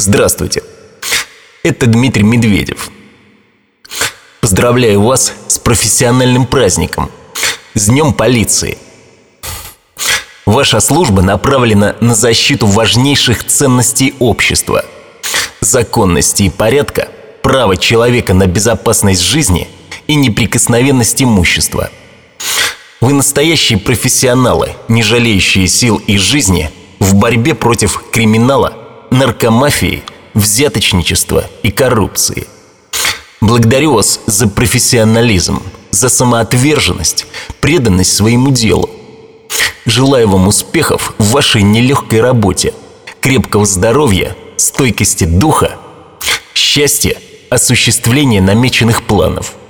Здравствуйте, это Дмитрий Медведев. Поздравляю вас с профессиональным праздником, с Днем полиции. Ваша служба направлена на защиту важнейших ценностей общества: законности и порядка, права человека на безопасность жизни и неприкосновенность имущества. Вы настоящие профессионалы, не жалеющие сил и жизни в борьбе против криминала, наркомафии, взяточничества и коррупции. Благодарю вас за профессионализм, за самоотверженность, преданность своему делу. Желаю вам успехов в вашей нелегкой работе, крепкого здоровья, стойкости духа, счастья, осуществления намеченных планов.